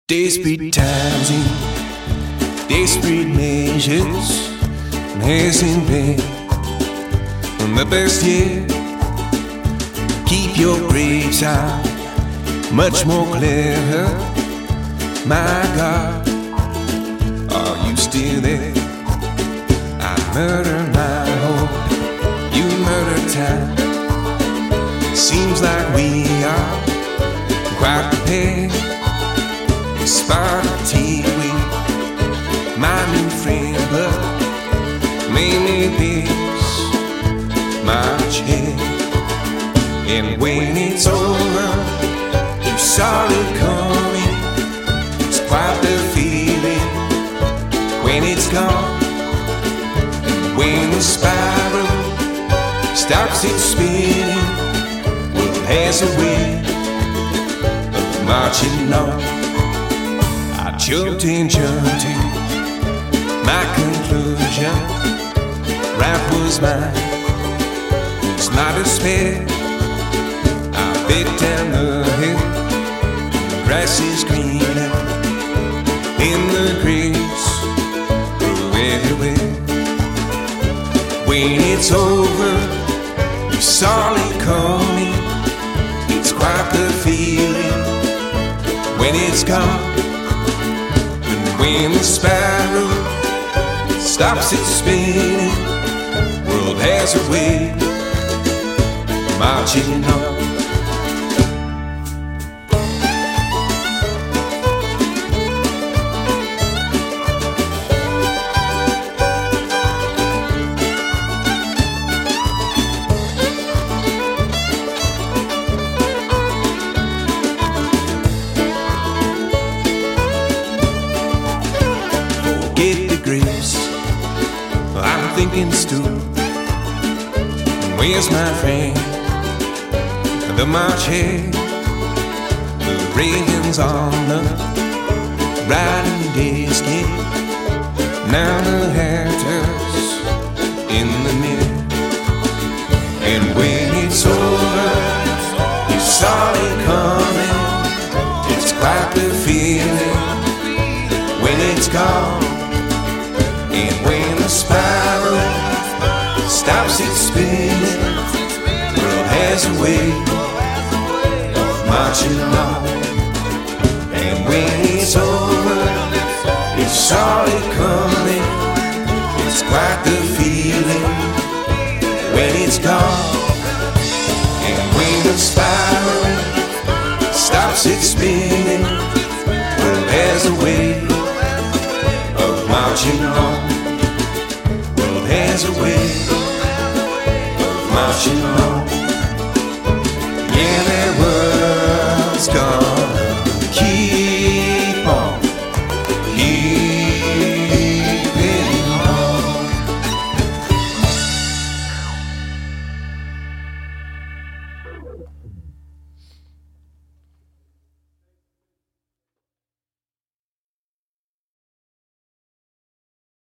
Desperate times in desperate measures, amazing pain. On the best year, keep your grades out, much more clever. My God, are you still there? I murder my hope, you murder time. Seems like we are quite prepared. Spotty with my new friend, but mainly this much head. And when it's over, you saw it coming. It's quite the feeling when it's gone. And when the spiral stops its spinning, well, there's a way of marching on. Jumped in to my conclusion. Rap was mine, it's not a spare. I bit down the hill, the grass is greener. In the grace grew everywhere. When it's over, you saw it coming. It's quite the feeling when it's gone. When the sparrow stops its spinning, world has a way of marching on. Get the grace, I'm thinking stew. Where's my friend, the March head? The railings on the riding desk, now the hatters in the mirror. And when it's over, you saw it coming. It's quite the feeling when it's gone. And when the spiral stops its spinning, world has a way of marching on. And when it's over, you saw it coming. It's quite the feeling when it's gone. And when the spiral stops its spinning, world has a way of marching on. World has a way of marching on. Yeah, that world's gonna keep on keeping on.